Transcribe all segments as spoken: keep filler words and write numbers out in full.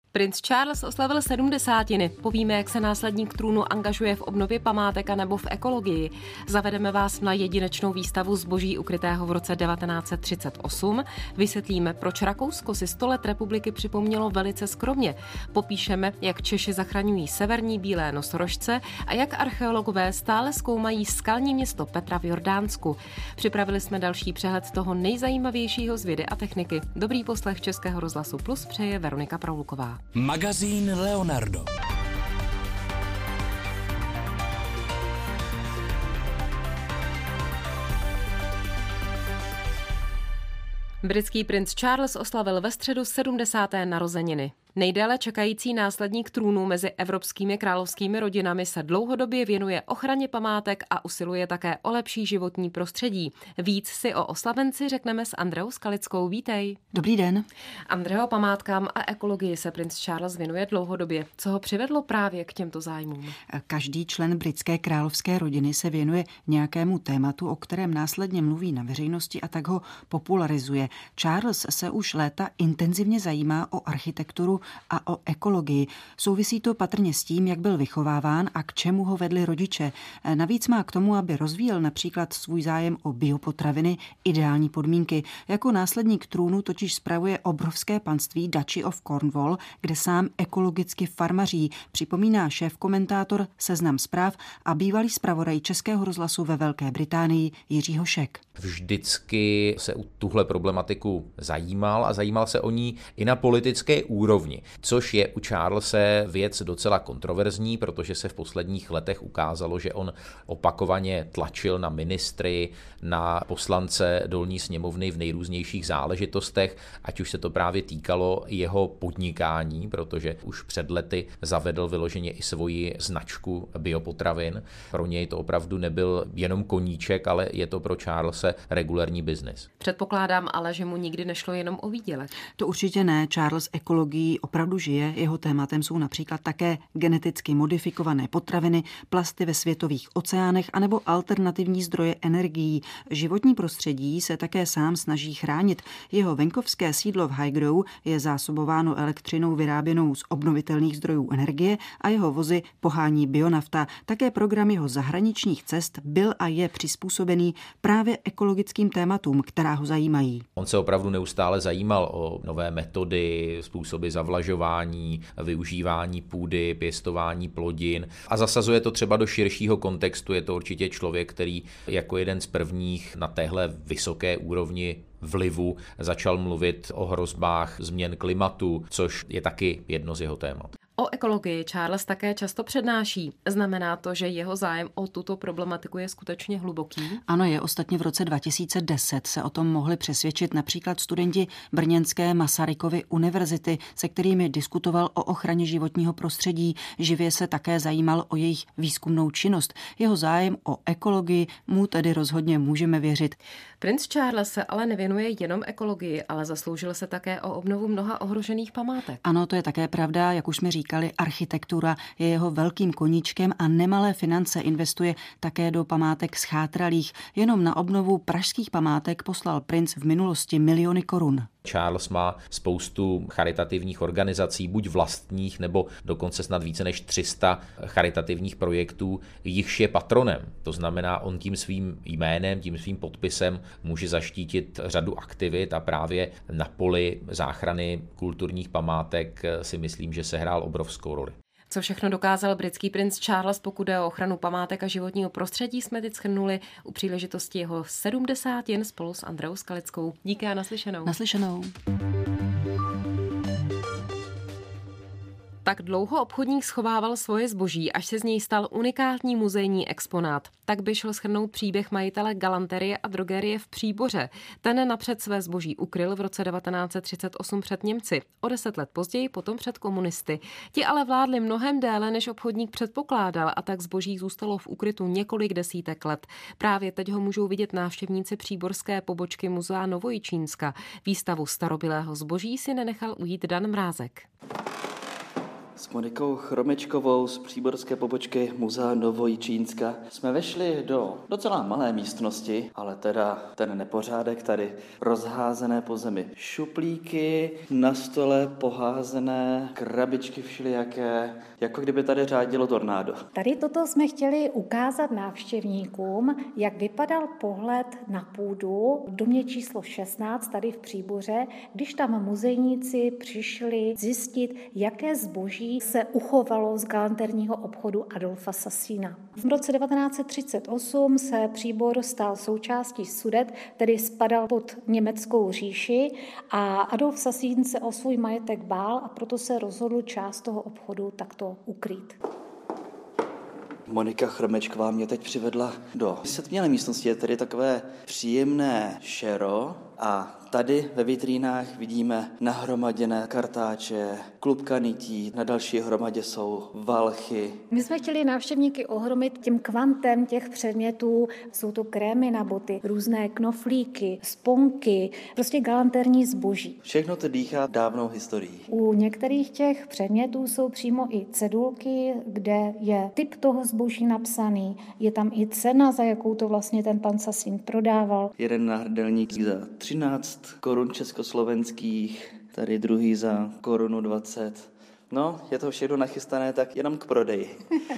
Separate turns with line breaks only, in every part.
Princ Charles oslavil sedmdesátiny. Povíme, jak se následník trůnu angažuje v obnově památek a nebo v ekologii. Zavedeme vás na jedinečnou výstavu zboží ukrytého v roce devatenáct set třicet osm. Vysvětlíme, proč Rakousko si sto let republiky připomnělo velice skromně. Popíšeme, jak Češi zachraňují severní bílé nosorožce a jak archeologové stále zkoumají skalní město Petra v Jordánsku. Připravili jsme další přehled toho nejzajímavějšího z vědy a techniky. Dobrý poslech Českého rozhlasu Plus přeje Veronika Prauluková.
Magazín Leonardo.
Britský princ Charles oslavil ve středu sedmdesáté narozeniny. Nejdéle čekající následník trůnu mezi evropskými královskými rodinami se dlouhodobě věnuje ochraně památek a usiluje také o lepší životní prostředí. Víc si o oslavenci řekneme s Andreou Skalickou. Vítej.
Dobrý den.
Andreo, památkám a ekologii se princ Charles věnuje dlouhodobě. Co ho přivedlo právě k těmto zájmům?
Každý člen britské královské rodiny se věnuje nějakému tématu, o kterém následně mluví na veřejnosti a tak ho popularizuje. Charles se už léta intenzivně zajímá o architekturu a o ekologii. Souvisí to patrně s tím, jak byl vychováván a k čemu ho vedli rodiče. Navíc má k tomu, aby rozvíjel například svůj zájem o biopotraviny, ideální podmínky. Jako následník trůnu totiž spravuje obrovské panství Duchy of Cornwall, kde sám ekologicky farmaří, připomíná šéf-komentátor Seznam Zpráv a bývalý zpravodaj Českého rozhlasu ve Velké Británii Jiří Hošek.
Vždycky se u tuhle problematiku zajímal a zajímal se o ní i na politické úrovni, což je u Charlese věc docela kontroverzní, protože se v posledních letech ukázalo, že on opakovaně tlačil na ministry, na poslance dolní sněmovny v nejrůznějších záležitostech, ať už se to právě týkalo jeho podnikání, protože už před lety zavedl vyloženě i svoji značku biopotravin. Pro něj to opravdu nebyl jenom koníček, ale je to pro Charlese regulární biznis.
Předpokládám ale, že mu nikdy nešlo jenom o výdělek.
To určitě ne. Charles ekologií opravdu žije. Jeho tématem jsou například také geneticky modifikované potraviny, plasty ve světových oceánech anebo alternativní zdroje energií. Životní prostředí se také sám snaží chránit. Jeho venkovské sídlo v Highgrove je zásobováno elektřinou vyráběnou z obnovitelných zdrojů energie a jeho vozy pohání bionafta. Také program jeho zahraničních cest byl a je přizpůsobený právě ekologickým tématům, která ho zajímají.
On se opravdu neustále zajímal o nové metody, způsoby zavlažování, využívání půdy, pěstování plodin a zasazuje to třeba do širšího kontextu. Je to určitě člověk, který jako jeden z prvních na téhle vysoké úrovni vlivu začal mluvit o hrozbách změn klimatu, což je taky jedno z jeho témat.
O ekologii Charles také často přednáší. Znamená to, že jeho zájem o tuto problematiku je skutečně hluboký?
Ano, je. Ostatně v roce dva tisíce deset se o tom mohli přesvědčit například studenti brněnské Masarykovy univerzity, se kterými diskutoval o ochraně životního prostředí. Živě se také zajímal o jejich výzkumnou činnost. Jeho zájem o ekologii mu tedy rozhodně můžeme věřit.
Princ Charles se ale nevěnuje jenom ekologii, ale zasloužil se také o obnovu mnoha ohrožených památek.
Ano, to je také pravda, jak už jsme říkali, architektura je jeho velkým koníčkem a nemalé finance investuje také do památek schátralých. Jenom na obnovu pražských památek poslal princ v minulosti miliony korun.
Charles má spoustu charitativních organizací, buď vlastních, nebo dokonce snad více než tři sta charitativních projektů, jichž je patronem. To znamená, on tím svým jménem, tím svým podpisem může zaštítit řadu aktivit a právě na poli záchrany kulturních památek si myslím, že sehrál obrovskou roli.
Co všechno dokázal britský princ Charles, pokud jde o ochranu památek a životního prostředí, jsme teď shrnuli u příležitosti jeho sedmdesátin spolu s Andreou Skalickou. Díky a naslyšenou.
Naslyšenou.
Tak dlouho obchodník schovával svoje zboží, až se z něj stal unikátní muzejní exponát. Tak by šel shrnout příběh majitele galanterie a drogerie v Příboře. Ten napřed své zboží ukryl v roce devatenáct set třicet osm před Němci. O deset let později potom před komunisty. Ti ale vládli mnohem déle, než obchodník předpokládal, a tak zboží zůstalo v úkrytu několik desítek let. Právě teď ho můžou vidět návštěvníci příborské pobočky Muzea Novojičínska. Výstavu starobylého zboží si nenechal ujít Dan Mrázek.
S Monikou Chromečkovou z příborské pobočky Muzea Novojičínska jsme vešli do docela malé místnosti, ale teda ten nepořádek tady, rozházené po zemi šuplíky, na stole poházené krabičky všelijaké, jako kdyby tady řádilo tornádo.
Tady toto jsme chtěli ukázat návštěvníkům, jak vypadal pohled na půdu v domě číslo šestnáct tady v Příboře, když tam muzejníci přišli zjistit, jaké zboží se uchovalo z galanterního obchodu Adolfa Sassína. V roce devatenáct set třicet osm se Příbor stal součástí Sudet, tedy spadal pod německou říši a Adolf Sassín se o svůj majetek bál a proto se rozhodl část toho obchodu takto ukrýt.
Monika Chromečková mě teď přivedla do setmělé místnosti, je tedy takové příjemné šero a tady ve vitrínách vidíme nahromaděné kartáče, klubka nití, na další hromadě jsou valchy.
My jsme chtěli návštěvníky ohromit tím kvantem těch předmětů. Jsou to krémy na boty, různé knoflíky, sponky, prostě galanterní zboží.
Všechno to dýchá dávnou historií.
U některých těch předmětů jsou přímo i cedulky, kde je typ toho zboží napsaný. Je tam i cena, za jakou to vlastně ten pan Sassín prodával.
Jeden náhrdelník za třináct korun československých, tady druhý za korunu dvacet. No, je to všechno nachystané tak jenom k prodeji.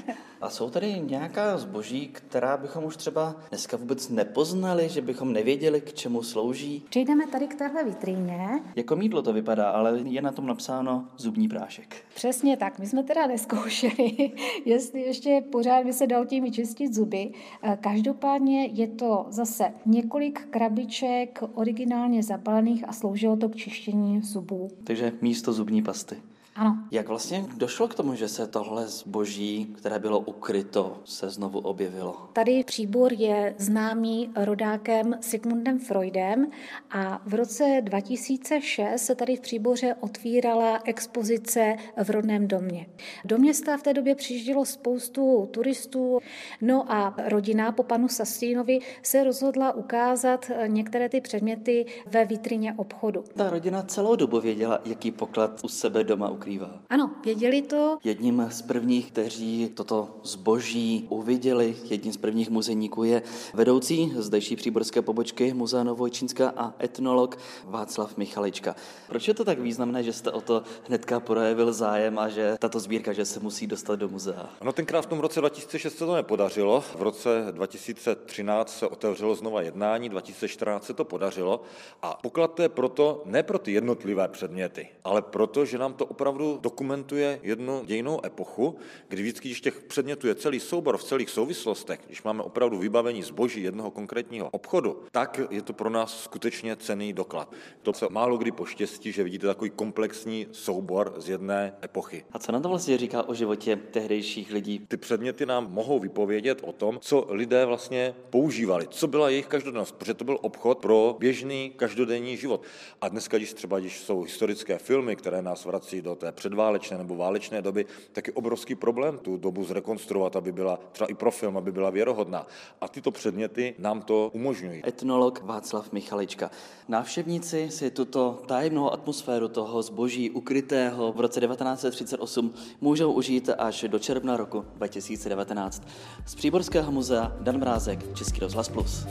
A jsou tady nějaká zboží, která bychom už třeba dneska vůbec nepoznali, že bychom nevěděli, k čemu slouží?
Přejdeme tady k téhle vitríně.
Jako mýdlo to vypadá, ale je na tom napsáno zubní prášek.
Přesně tak. My jsme teda neskoušeli, jestli ještě pořád by se dal tím čistit zuby. Každopádně je to zase několik krabiček originálně zabalených a sloužilo to k čištění zubů.
Takže místo zubní pasty.
Ano.
Jak vlastně došlo k tomu, že se tohle zboží, které bylo ukryto, se znovu objevilo?
Tady Příbor je známý rodákem Sigmundem Freudem a v roce dva tisíce šest se tady v Příboře otvírala expozice v rodném domě. Do města v té době přijíždělo spoustu turistů, no a rodina po panu Sassínovi se rozhodla ukázat některé ty předměty ve vitrině obchodu.
Ta rodina celou dobu věděla, jaký poklad u sebe doma ukrývá.
Ano, věděli to.
Jedním z prvních, kteří toto zboží uviděli, jedním z prvních muzejníků je vedoucí zdejší příborské pobočky Muzea Novojičínska a etnolog Václav Michalička. Proč je to tak významné, že jste o to hnedka projevil zájem a že tato sbírka, že se musí dostat do muzea?
No tenkrát v tom roce dva tisíce šest se to nepodařilo. V roce dva tisíce třináct se otevřelo znova jednání, dva tisíce čtrnáct se to podařilo a poklad to je proto, ne pro ty jednotlivé předměty, ale proto, že nám to opravdu dokumentuje jednu dějinnou epochu, kdy vždycky, když těch předmětů je celý soubor v celých souvislostech, když máme opravdu vybavení zboží jednoho konkrétního obchodu, tak je to pro nás skutečně cenný doklad. To se málo kdy poštěstí, že vidíte takový komplexní soubor z jedné epochy.
A co na to vlastně říká o životě tehdejších lidí?
Ty předměty nám mohou vypovědět o tom, co lidé vlastně používali, co byla jejich každodennost, protože to byl obchod pro běžný každodenní život. A dneska, když třeba když jsou historické filmy, které nás vrací do té předválečné nebo válečné doby, tak je obrovský problém tu dobu zrekonstruovat, aby byla třeba i pro film, aby byla věrohodná. A tyto předměty nám to umožňují.
Etnolog Václav Michalička. Návštěvníci si tuto tajemnou atmosféru toho zboží ukrytého v roce devatenáct set třicet osm můžou užít až do června roku dva tisíce devatenáct. Z Příborského muzea Dan Mrázek, Český rozhlas plus.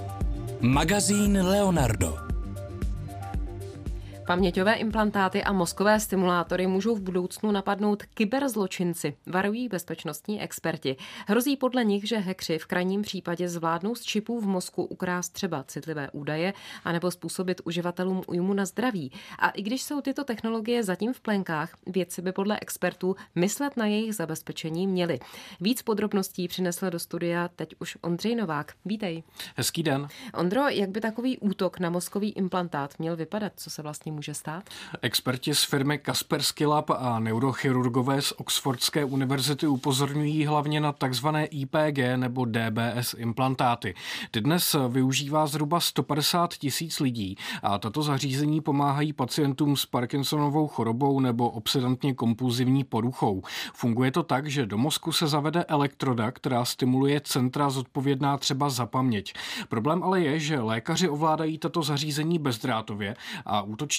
Magazín Leonardo.
Paměťové implantáty a mozkové stimulátory můžou v budoucnu napadnout kyberzločinci, varují bezpečnostní experti. Hrozí podle nich, že hackři v krajním případě zvládnou z čipů v mozku ukrást třeba citlivé údaje anebo způsobit uživatelům újmu na zdraví. A i když jsou tyto technologie zatím v plenkách, vědci by podle expertů myslet na jejich zabezpečení měli. Víc podrobností přinesl do studia teď už Ondřej Novák. Vítej.
Hezký den.
Ondro, jak by takový útok na mozkový implantát měl vypadat? Co se vlastně může stát?
Experti z firmy Kaspersky Lab a neurochirurgové z Oxfordské univerzity upozorňují hlavně na takzvané I P G nebo D B S implantáty. Ty dnes využívá zhruba sto padesát tisíc lidí a tato zařízení pomáhají pacientům s Parkinsonovou chorobou nebo obsedantně kompulzivní poruchou. Funguje to tak, že do mozku se zavede elektroda, která stimuluje centra zodpovědná třeba za paměť. Problém ale je, že lékaři ovládají tato zařízení bezdrátově a útočníci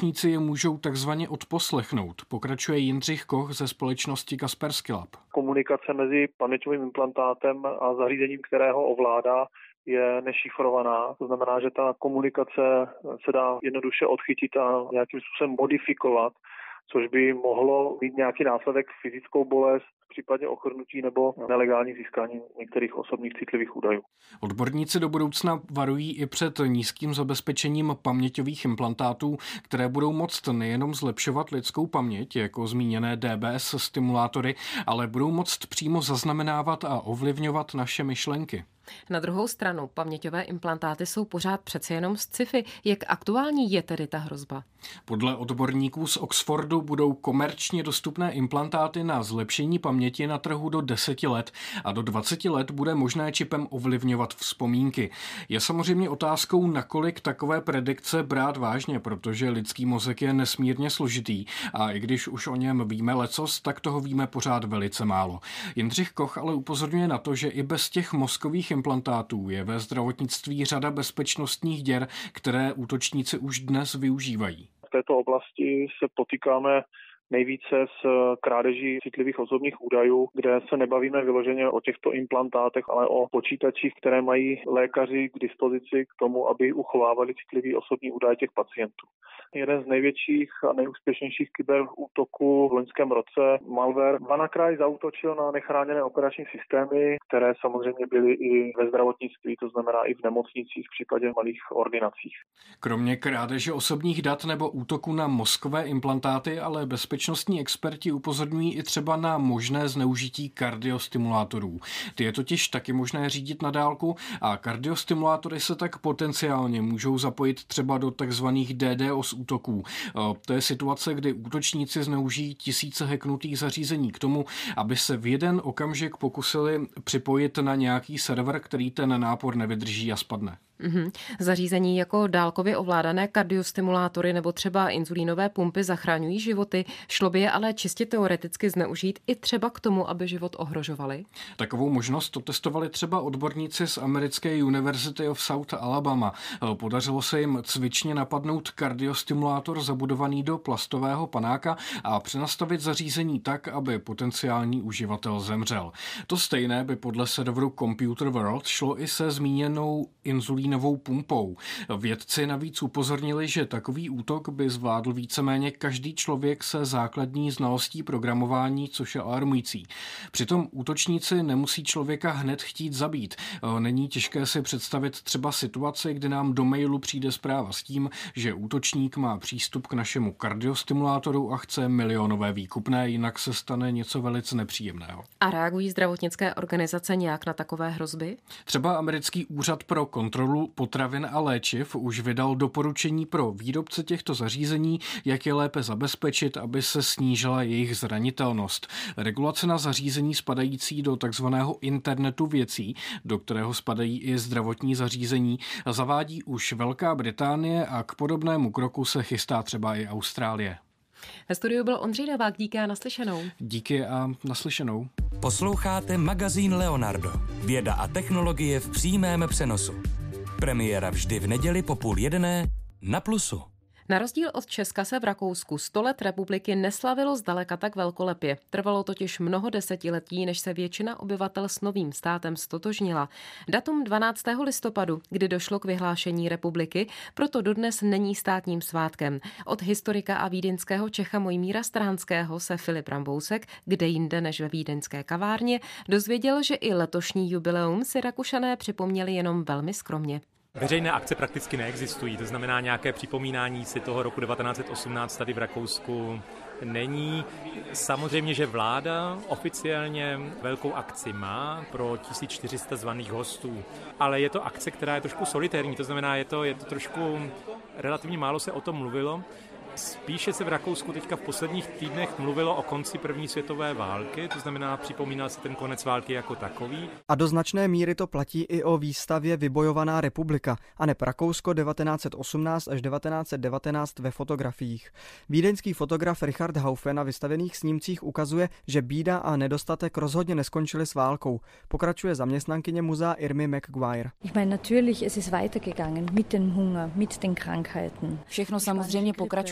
útočníci je můžou takzvaně odposlechnout, pokračuje Jindřich Koch ze společnosti Kaspersky Lab.
Komunikace mezi paměťovým implantátem a zařízením, kterého ovládá, je nešifrovaná. To znamená, že ta komunikace se dá jednoduše odchytit a nějakým způsobem modifikovat, což by mohlo mít nějaký následek, fyzickou bolest, v případě ochrnutí nebo nelegální získání některých osobních citlivých údajů.
Odborníci do budoucna varují i před nízkým zabezpečením paměťových implantátů, které budou moct nejenom zlepšovat lidskou paměť, jako zmíněné D B S stimulátory, ale budou moct přímo zaznamenávat a ovlivňovat naše myšlenky.
Na druhou stranu paměťové implantáty jsou pořád přece jenom sci-fi. Jak aktuální je tedy ta hrozba?
Podle odborníků z Oxfordu budou komerčně dostupné implantáty na zlepšení paměti na trhu do deseti let a do dvaceti let bude možné čipem ovlivňovat vzpomínky. Je samozřejmě otázkou, nakolik takové predikce brát vážně, protože lidský mozek je nesmírně složitý a i když už o něm víme lecos, tak toho víme pořád velice málo. Jindřich Koch ale upozorňuje na to, že i bez těch mozkových implantátů je ve zdravotnictví řada bezpečnostních děr, které útočníci už dnes využívají.
V této oblasti se potýkáme nejvíce s krádeží citlivých osobních údajů, kde se nebavíme vyloženě o těchto implantátech, ale o počítačích, které mají lékaři k dispozici k tomu, aby uchovávali citlivý osobní údaje těch pacientů. Jeden z největších a nejúspěšnějších kyberútoků v loňském roce, malware, WannaCry zaútočil na nechráněné operační systémy, které samozřejmě byly i ve zdravotnictví, to znamená i v nemocnicích v případě malých ordinacích.
Kromě krádeže osobních dat nebo útoku na mozkové implantáty, ale bezpečnostní experti upozorňují i třeba na možné zneužití kardiostimulátorů. Ty je totiž taky možné řídit na dálku a kardiostimulátory se tak potenciálně můžou zapojit třeba do takzvaných D DoS útoků. To je situace, kdy útočníci zneužijí tisíce hacknutých zařízení k tomu, aby se v jeden okamžik pokusili připojit na nějaký server, který ten nápor nevydrží a spadne.
Mm-hmm. Zařízení jako dálkově ovládané kardiostimulátory nebo třeba inzulínové pumpy zachraňují životy, šlo by je ale čistě teoreticky zneužít i třeba k tomu, aby život ohrožovali?
Takovou možnost to testovali třeba odborníci z americké University of South Alabama. Podařilo se jim cvičně napadnout kardiostimulátor zabudovaný do plastového panáka a přenastavit zařízení tak, aby potenciální uživatel zemřel. To stejné by podle serveru Computer World šlo i se zmíněnou inzulínovou novou pumpou. Vědci navíc upozornili, že takový útok by zvládl víceméně každý člověk se základní znalostí programování, což je alarmující. Přitom útočníci nemusí člověka hned chtít zabít. Není těžké si představit třeba situaci, kdy nám do mailu přijde zpráva s tím, že útočník má přístup k našemu kardiostimulátoru a chce milionové výkupné, jinak se stane něco velice nepříjemného.
A reagují zdravotnické organizace nějak na takové hrozby?
Třeba americký úřad pro kontrolu potravin a léčiv už vydal doporučení pro výrobce těchto zařízení, jak je lépe zabezpečit, aby se snížila jejich zranitelnost. Regulace na zařízení spadající do takzvaného internetu věcí, do kterého spadají i zdravotní zařízení, zavádí už Velká Británie a k podobnému kroku se chystá třeba i Austrálie.
Ve studiu byl Ondřej Novák, díky a naslyšenou.
Díky a naslyšenou.
Posloucháte magazín Leonardo. Věda a technologie v přímém přenosu. Premiéra vždy v neděli po půl jedné na Plusu.
Na rozdíl od Česka se v Rakousku sto let republiky neslavilo zdaleka tak velkolepě. Trvalo totiž mnoho desetiletí, než se většina obyvatel s novým státem stotožnila. Datum dvanáctého listopadu, kdy došlo k vyhlášení republiky, proto dodnes není státním svátkem. Od historika a vídeňského Čecha Mojmíra Stránského se Filip Rambousek, kde jinde než ve vídeňské kavárně, dozvěděl, že i letošní jubileum si Rakušané připomněli jenom velmi skromně.
Veřejné akce prakticky neexistují, to znamená nějaké připomínání si toho roku devatenáct set osmnáct tady v Rakousku není. Samozřejmě, že vláda oficiálně velkou akci má pro tisíc čtyři sta zvaných hostů, ale je to akce, která je trošku solitérní, to znamená, je to, je to trošku, relativně málo se o tom mluvilo. Spíše se v Rakousku teďka v posledních týdnech mluvilo o konci první světové války, to znamená, připomínal se ten konec války jako takový.
A do značné míry to platí i o výstavě Vybojovaná republika, a ne Rakousko devatenáct set osmnáct až devatenáct set devatenáct ve fotografiích. Vídeňský fotograf Richard Haufe na vystavených snímcích ukazuje, že bída a nedostatek rozhodně neskončily s válkou. Pokračuje zaměstnankyně muzea Irmy McGuire.
Ich meine, natürlich, es ist weitergegangen mit dem Hunger, mit den Krankheiten.
Všechno samozřejmě pokračovalo.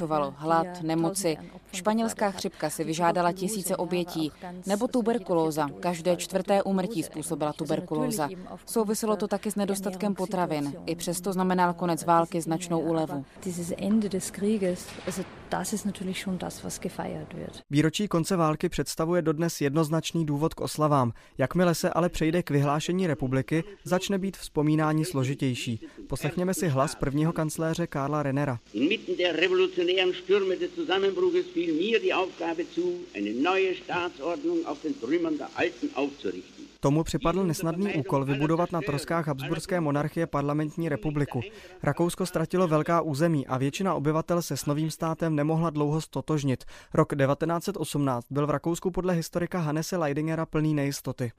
pokračovalo. Hlad, nemoci. Španělská chřipka si vyžádala tisíce obětí. Nebo tuberkulóza. Každé čtvrté úmrtí způsobila tuberkulóza. Souviselo to taky s nedostatkem potravin. I přesto znamenal konec války značnou úlevu.
Výročí konce války představuje dodnes jednoznačný důvod k oslavám. Jakmile se ale přejde k vyhlášení republiky, začne být vzpomínání složitější. Poslechněme si hlas prvního kancléře Karla Rennera.
Inmitten der revolutionären Stürme des Zusammenbruches fiel mir die Aufgabe zu, eine neue Staatsordnung auf den Trümmern der alten aufzurichten.
Tomu připadl nesnadný úkol vybudovat na troskách habsburské monarchie parlamentní republiku. Rakousko ztratilo velká území a většina obyvatel se s novým státem nemohla dlouho stotožnit. Rok devatenáct set osmnáct byl v Rakousku podle historika Hannese Leidingera plný nejistoty.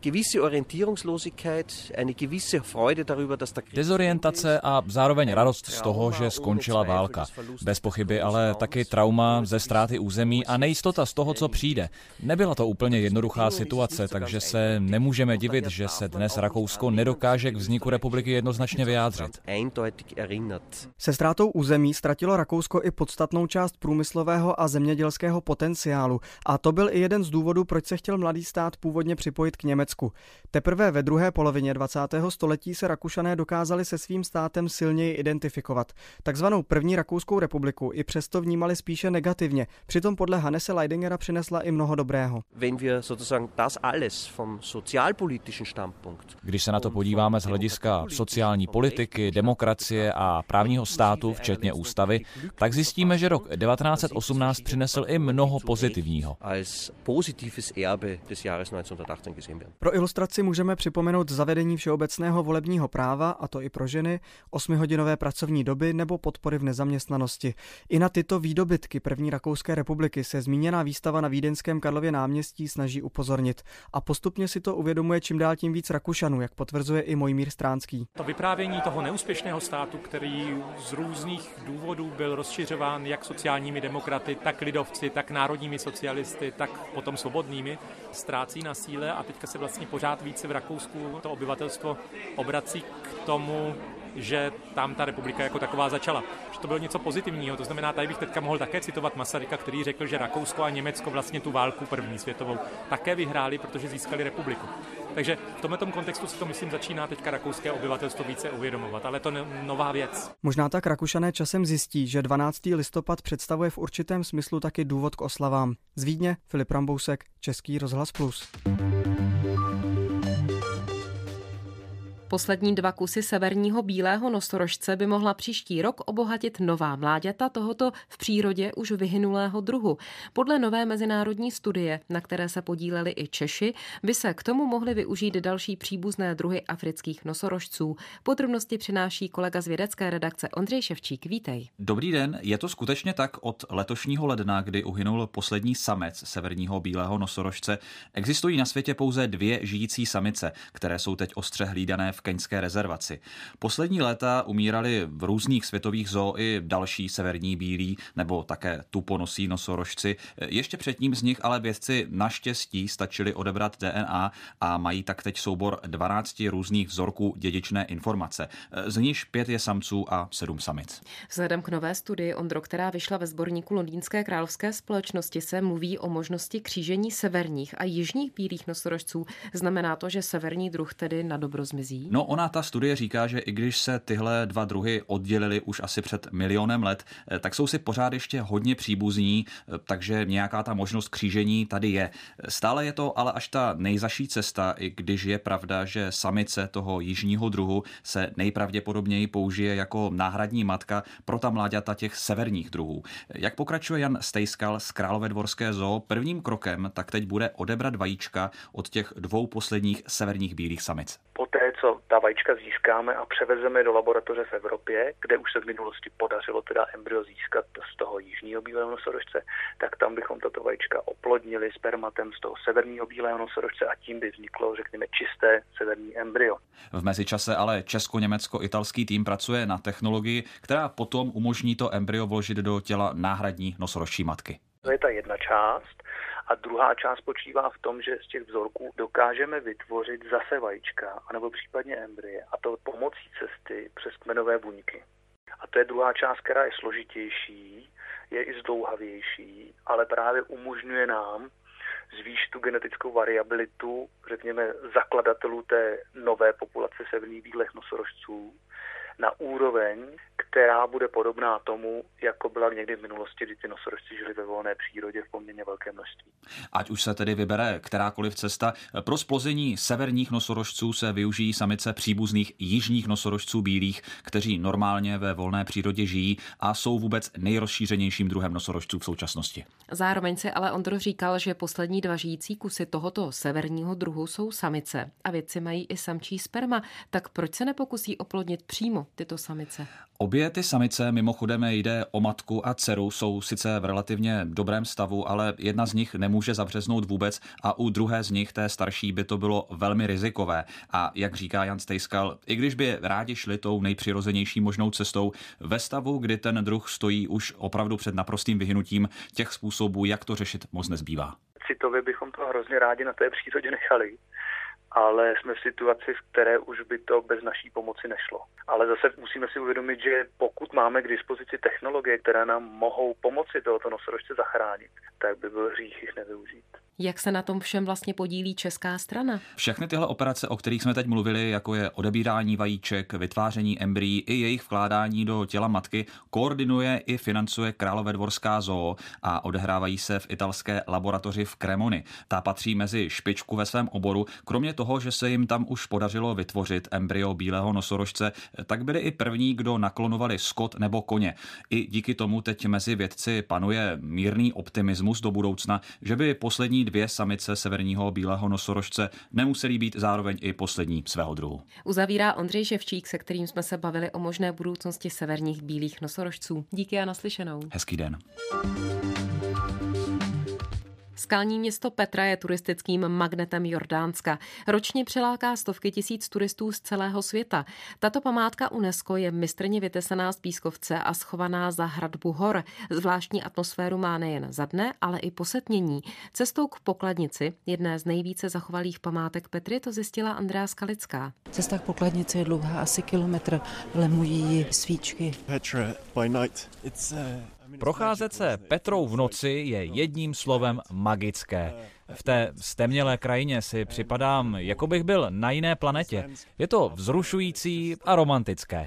Dezorientace a zároveň radost z toho, že skončila válka. Bez pochyby ale taky trauma ze ztráty území a nejistota z toho, co přijde. Nebyla to úplně jednoduchá situace, takže se nemůžeme divit, že se dnes Rakousko nedokáže k vzniku republiky jednoznačně vyjádřit.
Se ztrátou území ztratilo Rakousko i podstatnou část průmyslového a zemědělského potenciálu a to byl i jeden z důvodů, proč se chtěl mladý stát původně připojit k Německu. Teprve ve druhé polovině dvacátého století se Rakušané dokázali se svým státem silněji identifikovat. Takzvanou první Rakouskou republiku i přesto vnímali spíše negativně, přitom podle Hannese Leidingera přinesla i mnoho dobrého.
Když se na to podíváme z hlediska sociální politiky, demokracie a právního státu, včetně ústavy, tak zjistíme, že rok devatenáct set osmnáct přinesl i mnoho pozitivního.
Pro ilustraci můžeme připomenout zavedení všeobecného volebního práva, a to i pro ženy, osmihodinové pracovní doby nebo podpory v nezaměstnanosti. I na tyto výdobytky první Rakouské republiky se zmíněná výstava na vídeňském Karlově náměstí snaží upozornit. A postupně si to uvědomuje čím dál tím víc Rakušanů, jak potvrzuje i Mojmír Stránský.
To vyprávění toho neúspěšného státu, který z různých důvodů byl rozšiřován jak sociálními demokraty, tak lidovci, tak národními socialisty, tak potom svobodnými, ztrácí na síle a teďka se vlastně pořád více v Rakousku to obyvatelstvo obrací k tomu, že tam ta republika jako taková začala. Že to bylo něco pozitivního, to znamená, tady bych teďka mohl také citovat Masaryka, který řekl, že Rakousko a Německo vlastně tu válku první světovou také vyhráli, protože získali republiku. Takže v tomto kontextu si to, myslím, začíná teďka rakouské obyvatelstvo více uvědomovat, ale to je nová věc.
Možná tak Rakušané časem zjistí, že dvanáctého listopad představuje v určitém smyslu taky důvod k oslavám. Z Vídně Filip Rambousek, Český rozhlas plus.
Poslední dva kusy severního bílého nosorožce by mohla příští rok obohatit nová mláďata tohoto v přírodě už vyhynulého druhu. Podle nové mezinárodní studie, na které se podíleli i Češi, by se k tomu mohly využít další příbuzné druhy afrických nosorožců. Podrobnosti přináší kolega z vědecké redakce Ondřej Ševčík. Vítej.
Dobrý den, je to skutečně tak. Od letošního ledna, kdy uhynul poslední samec severního bílého nosorožce, existují na světě pouze dvě žijící samice, které jsou teď ostře hlídané v keňské rezervaci. Poslední léta umírali v různých světových zoo i další severní bílí nebo také tuponosí nosorožci. Ještě předtím z nich ale vědci naštěstí stačili odebrat D N A a mají tak teď soubor dvanácti různých vzorků dědičné informace. Z níž pět je samců a sedm samic.
Vzhledem k nové studii, Ondro, která vyšla ve sborníku Londýnské královské společnosti, se mluví o možnosti křížení severních a jižních bílých nosorožců. Znamená to, že severní druh tedy na dobro zmizí?
No ona, ta studie říká, že i když se tyhle dva druhy oddělily už asi před milionem let, tak jsou si pořád ještě hodně příbuzní, takže nějaká ta možnost křížení tady je. Stále je to ale až ta nejzaší cesta, i když je pravda, že samice toho jižního druhu se nejpravděpodobněji použije jako náhradní matka pro ta mláďata těch severních druhů. Jak pokračuje Jan Stejskal z Královédvorské zoo, prvním krokem tak teď bude odebrat vajíčka od těch dvou posledních severních bílých samic.
Poté, co ta vajíčka získáme a převezeme do laboratoře v Evropě, kde už se v minulosti podařilo teda embryo získat z toho jižního bílého nosorožce, tak tam bychom tato vajíčka oplodnili spermatem z toho severního bílého nosorožce a tím by vzniklo, řekněme, čisté severní embryo.
V mezičase ale česko-německo-italský tým pracuje na technologii, která potom umožní to embryo vložit do těla náhradní nosorožčí matky.
To je ta jedna část. A druhá část spočívá v tom, že z těch vzorků dokážeme vytvořit zase vajíčka, anebo případně embrye, a to pomocí cesty přes kmenové buňky. A to je druhá část, která je složitější. je i zdlouhavější, ale právě umožňuje nám zvýšit tu genetickou variabilitu, řekněme, zakladatelů té nové populace severních bílých nosorožců na úroveň, která bude podobná tomu, jako byla někdy v minulosti, kdy ty nosorožci žili ve volné přírodě v poměrně velké množství.
Ať už se tedy vybere kterákoliv cesta, pro splození severních nosorožců se využijí samice příbuzných jižních nosorožců bílých, kteří normálně ve volné přírodě žijí a jsou vůbec nejrozšířenějším druhem nosorožců v současnosti.
Zároveň si ale Ondro říkal, že poslední dva žijící kusy tohoto severního druhu jsou samice a vědci mají i samčí sperma, tak proč se nepokusí oplodnit přímo tyto samice?
Obě ty samice, mimochodem jde o matku a dceru, jsou sice v relativně dobrém stavu, ale jedna z nich nemůže zabřeznout vůbec a u druhé z nich, té starší, by to bylo velmi rizikové. A jak říká Jan Stejskal, i když by rádi šli tou nejpřirozenější možnou cestou, ve stavu, kdy ten druh stojí už opravdu před naprostým vyhnutím, těch způsobů, jak to řešit, moc nezbývá.
Citově bychom to hrozně rádi na té přírodě nechali, ale jsme v situaci, v které už by to bez naší pomoci nešlo. Ale zase musíme si uvědomit, že pokud máme k dispozici technologie, které nám mohou pomoci tohoto nosorožce zachránit, tak by byl hřích jich nevyužít.
Jak se na tom všem vlastně podílí česká strana?
Všechny tyhle operace, o kterých jsme teď mluvili, jako je odebírání vajíček, vytváření embryí i jejich vkládání do těla matky, koordinuje i financuje Královédvorská zoo a odehrávají se v italské laboratoři v Cremoni. Ta patří mezi špičku ve svém oboru. Kromě toho, že se jim tam už podařilo vytvořit embryo bílého nosorožce, tak byli i první, kdo naklonovali skot nebo koně. I díky tomu teď mezi vědci panuje mírný optimismus do budoucna, že by poslední dvě samice severního bílého nosorožce nemusely být zároveň i poslední svého druhu.
Uzavírá Ondřej Ševčík, se kterým jsme se bavili o možné budoucnosti severních bílých nosorožců. Díky a naslyšenou.
Hezký den.
Skalní město Petra je turistickým magnetem Jordánska. Ročně přiláká stovky tisíc turistů z celého světa. Tato památka UNESCO je mistrně vytesaná z pískovce a schovaná za hradbu hor. Zvláštní atmosféru má nejen za dne, ale i po setmění. Cestou k Pokladnici, jedné z nejvíce zachovalých památek Petry, to zjistila Andrea Skalická.
Cesta k Pokladnici je dlouhá asi kilometr, lemují ji svíčky.
Petra by night. It's, uh...
Procházet se Petrou v noci je jedním slovem magické. V té stemnělé krajině si připadám, jako bych byl na jiné planetě. Je to vzrušující a romantické.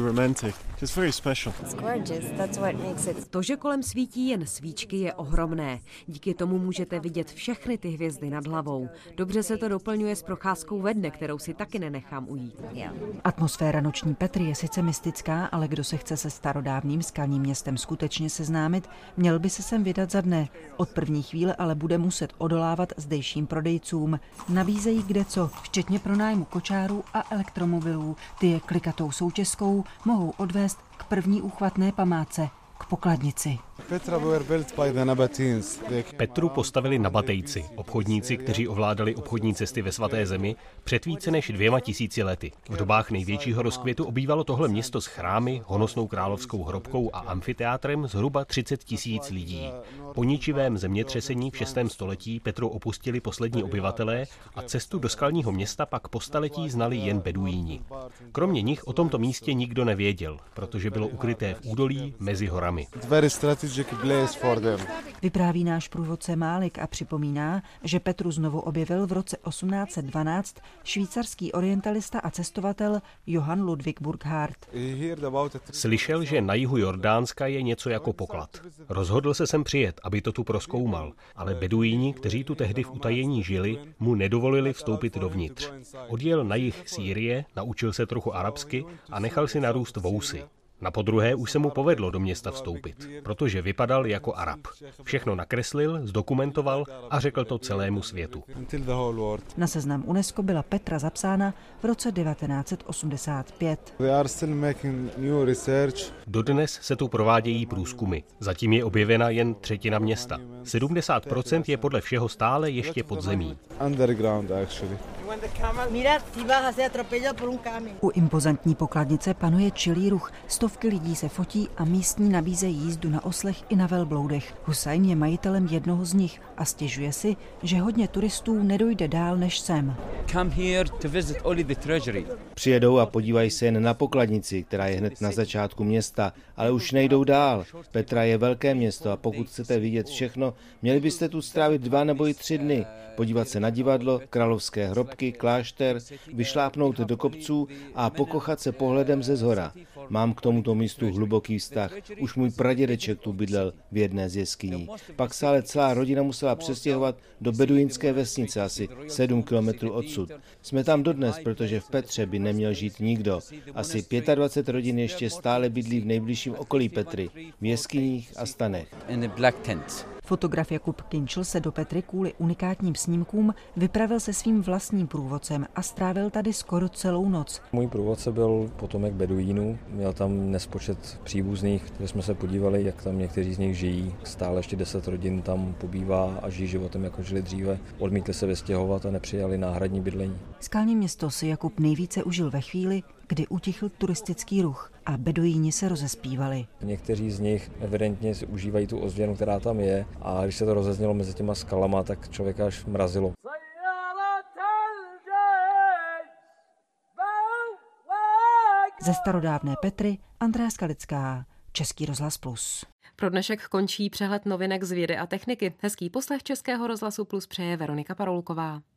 To, že kolem svítí jen svíčky, je ohromné. Díky tomu můžete vidět všechny ty hvězdy nad hlavou. Dobře se to doplňuje s procházkou ve dne, kterou si taky nenechám ujít.
Atmosféra noční Petry je sice mystická, ale kdo se chce se starodávným skalním městem skutečně seznámit, měl by se sem vydat za dne. Od první chvíle ale bude muset odolávat zdejším prodejcům. Nabízejí kdeco, včetně pronájmu kočárů a elektromobilů. Ty je klikatou součeskou mohou odvést k první úchvatné památce, k Pokladnici.
Petru postavili Nabatejci, obchodníci, kteří ovládali obchodní cesty ve svaté zemi před více než dvěma tisíci lety. V dobách největšího rozkvětu obývalo tohle město s chrámy, honosnou královskou hrobkou a amfiteátrem zhruba třicet tisíc lidí. Po ničivém zemětřesení v šestém století Petru opustili poslední obyvatelé a cestu do skalního města pak po staletí znali jen beduíni. Kromě nich o tomto místě nikdo nevěděl, protože bylo ukryté v údolí mezi horami.
Vypráví náš průvodce Málik a připomíná, že Petru znovu objevil v roce osmnáct set dvanáct švýcarský orientalista a cestovatel Johann Ludwig Burckhardt.
Slyšel, že na jihu Jordánska je něco jako poklad. Rozhodl se sem přijet, aby to tu prozkoumal, ale beduíni, kteří tu tehdy v utajení žili, mu nedovolili vstoupit dovnitř. Odjel na jih Sýrie, naučil se trochu arabsky a nechal si narůst vousy. Na podruhé už se mu povedlo do města vstoupit, protože vypadal jako Arab. Všechno nakreslil, zdokumentoval a řekl to celému světu.
Na seznam UNESCO byla Petra zapsána v roce devatenáct set osmdesát pět.
Dodnes se tu provádějí průzkumy. Zatím je objevena jen třetina města. sedmdesát procent je podle všeho stále ještě pod zemí.
U impozantní pokladnice panuje čilý ruch, stovky lidí se fotí a místní nabízejí jízdu na oslech i na velbloudech. Husajn je majitelem jednoho z nich a stěžuje si, že hodně turistů nedojde dál než sem.
Přijedou a podívají se jen na pokladnici, která je hned na začátku města, ale už nejdou dál. Petra je velké město a pokud chcete vidět všechno, měli byste tu strávit dva nebo i tři dny. Podívat se na divadlo, královské hrobky, klášter, vyšlápnout do kopců a pokochat se pohledem ze zhora. Mám k tomuto místu hluboký vztah. Už můj pradědeček tu bydlel v jedné z jeskyní. Pak se ale celá rodina musela přestěhovat do beduínské vesnice asi sedm kilometrů odsud. Jsme tam dodnes, protože v Petře by neměl žít nikdo. Asi dvacet pět rodin ještě stále bydlí v nejbližším okolí Petry, v jeskyních a stanech.
Fotograf Jakub Kinčl se do Petry kvůli unikátním snímkům vypravil se svým vlastním průvodcem a strávil tady skoro celou noc.
Můj průvodce byl potomek beduínů, měl tam nespočet příbuzných, takže jsme se podívali, jak tam někteří z nich žijí. Stále ještě deset rodin tam pobývá a žijí životem, jako žili dříve. Odmítli se vystěhovat a nepřijali náhradní bydlení.
Skalní město si Jakub nejvíce užil ve chvíli, kdy utichl turistický ruch a beduíni se rozespívali.
Někteří z nich evidentně si užívají tu ozvěnu, která tam je, a když se to rozeznělo mezi těma skalama, tak člověka až mrazilo.
Ze starodávné Petry Andrea Skalická, Český rozhlas Plus.
Pro dnešek končí přehled novinek z vědy a techniky. Hezký poslech Českého rozhlasu Plus přeje Veronika Paroulková.